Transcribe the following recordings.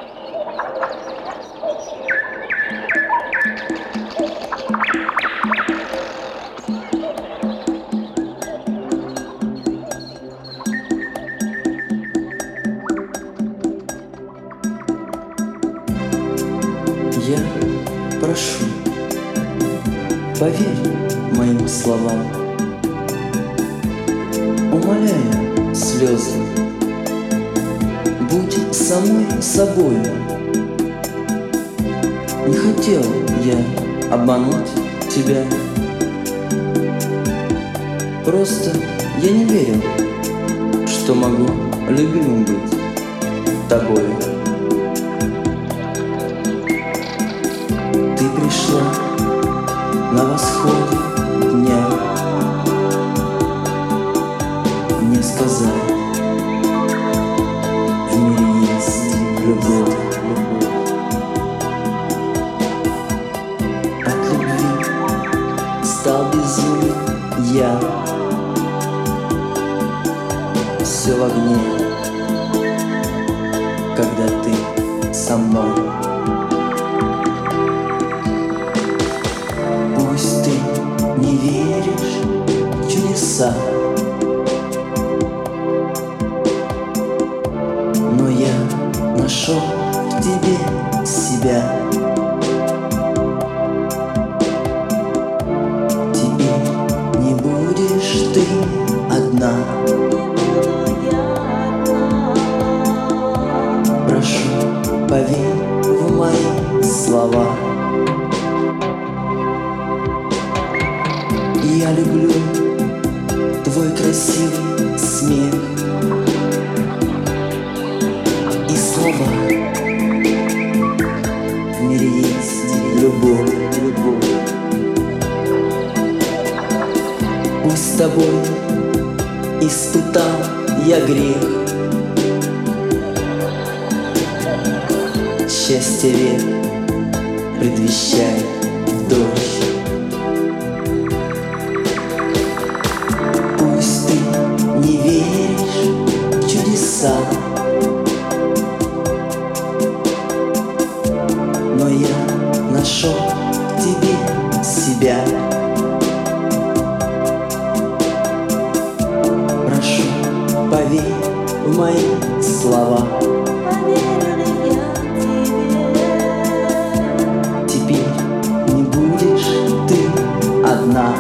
Я прошу, поверь моим словам, умоляю слезы, будь самой собою. Не хотел я обмануть тебя, просто я не верил, что могу любимым быть тобою. Ты пришла на восходе дня, мне сказали, в мире есть любовь. От любви стал безумен я, все в огне, когда ты со мной. Пусть ты не веришь в чудеса, но я нашел в тебе себя. Теперь не будешь ты одна. Прошу, поверь в мои слова. Я люблю твой красивый смех и слова. В мире есть любовь. Пусть с тобой испытал я грех, счастье век предвещает дождь. Пусть ты не веришь в чудеса, но я нашел в тебе себя. Прошу, поверь в мои слова. Теперь не будешь ты одна.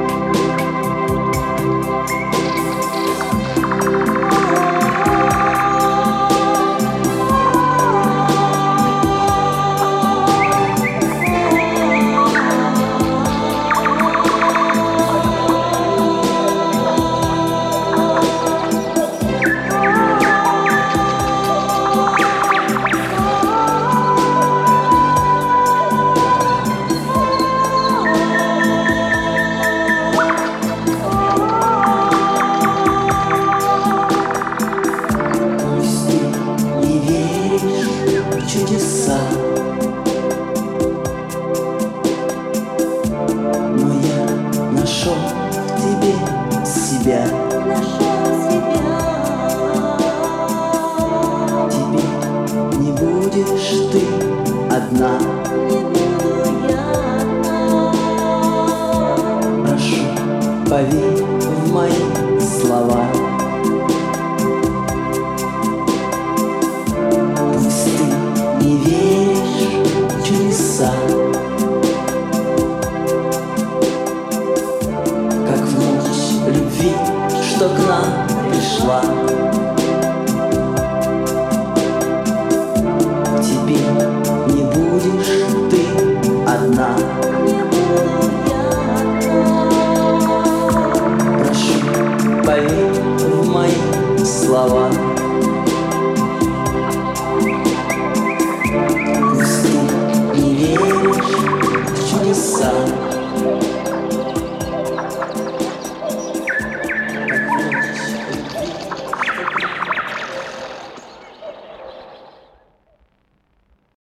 Чудеса, но я нашел в тебе себя. Теперь не будешь ты одна. Прошу, поверь в мои слова. Не веришь в чудеса, как в ночь любви, что к нам пришла.